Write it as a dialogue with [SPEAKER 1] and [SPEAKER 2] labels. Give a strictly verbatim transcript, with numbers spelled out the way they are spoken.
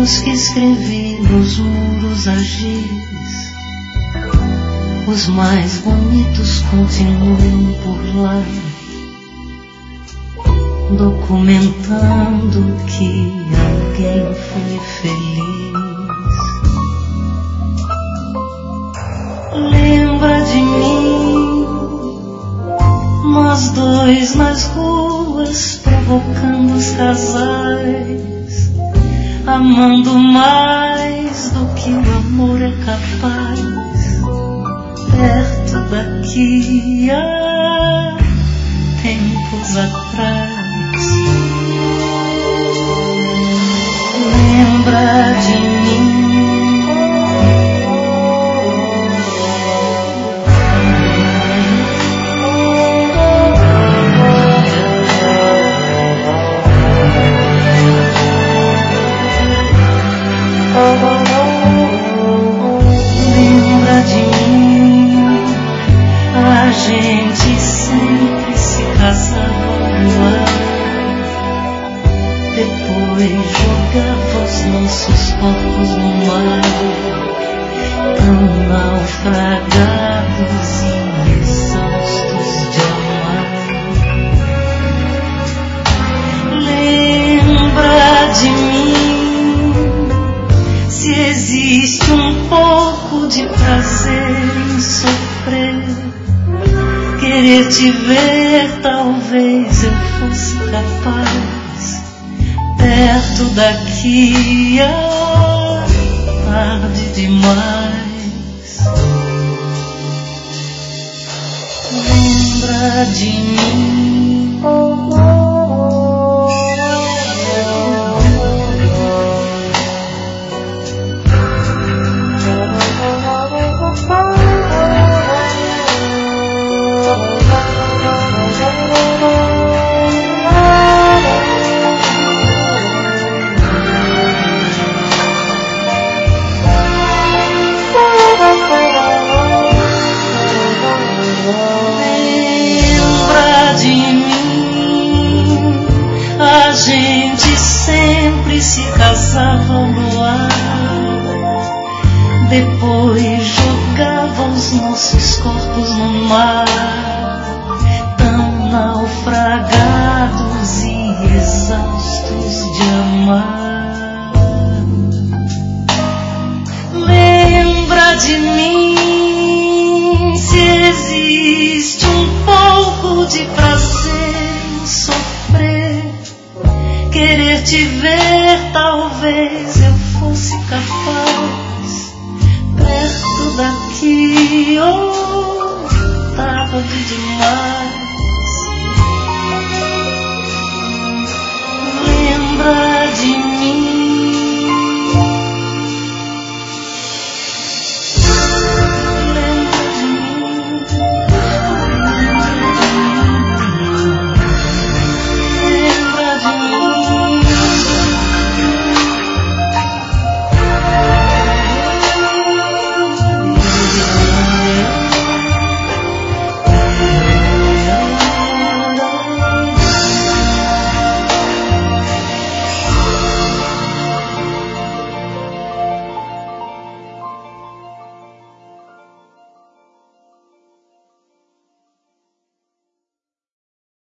[SPEAKER 1] versos que escrevi nos muros a giz, os mais bonitos continuam por lá, documentando que alguém foi feliz. Lembra de mim, nós dois nas ruas, provocando os casais, amando mais do que o amor é capaz, perto daqui há tempos atrás. Lembra de mim, lembra de mim, a gente sempre se casava no ar, depois jogava os nossos corpos no mar, tão naufragados e exaustos de amar. Lembra de mim, se existe um pouco de prazer em sofrer, querer te ver, talvez eu fosse capaz, perto daqui a tarde demais. Lembra de mim, a gente sempre se casava no ar, depois jogava os nossos corpos no mar, tão naufragados e exaustos de amar. Lembra de mim, se existe um pouco de prazer em sofrer, querer te ver, talvez eu fosse capaz, perto daqui, oh, tarde demais. Lembra de mim,